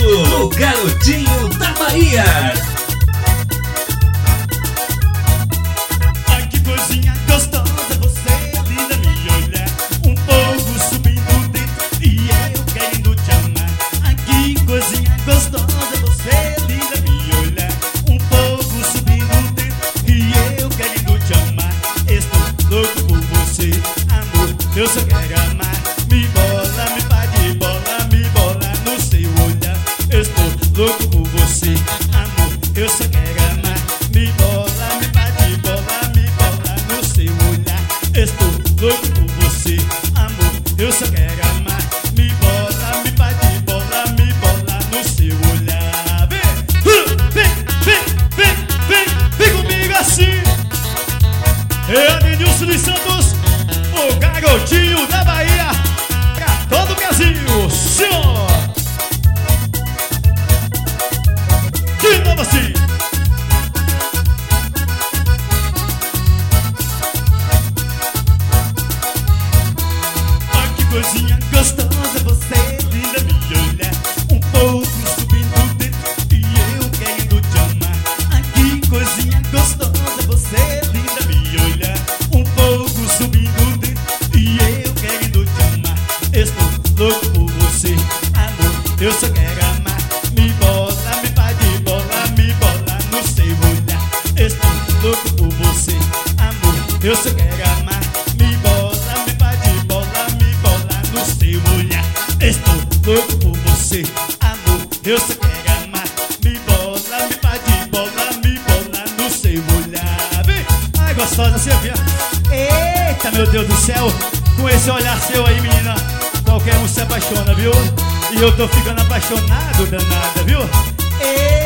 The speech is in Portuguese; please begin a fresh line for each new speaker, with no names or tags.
o Garotinho da Bahia.
Ai, que coisinha gostosa, você linda, me olhar. Um fogo subindo dentro e eu querendo te amar. Ai, que coisinha gostosa, você linda, me olhar. Um fogo subindo dentro e eu querendo te amar. Estou louco por você, amor, eu só quero amar. Me bola, me bate bola, me bola no seu olhar. Estou louco por você, amor, eu só quero amar. Me bola, me bate bola, me bola no seu olhar. Estou louco por você, amor, eu só quero amar. Me bola, me bate bola, me bola no seu olhar. Vem comigo assim. É Adenilson dos Santos, o Garotinho da Bahia, pra todo o Brasil, senhor. De novo assim. Ai, que coisinha gostosa, você linda, me olhar. Um pouco subindo dentro e eu querendo te amar. Ai, que coisinha gostosa, você linda, me olhar. Um pouco subindo dentro e eu querendo te amar. Estou louco por você, amor, eu só quero amar. Me bola, me bate bola, me bola no seu olhar. Estou louco por você, amor, eu só quero amar. Me bola, me bate bola, me bola no seu olhar. Estou louco por você, amor, eu só quero amar. Me bola, me bate bola, me bola no seu olhar. Vem, ai gostosa, você vê. Eita, meu Deus do céu, com esse olhar seu aí, menina, qualquer um se apaixona, viu? E eu tô ficando apaixonado, danada, viu?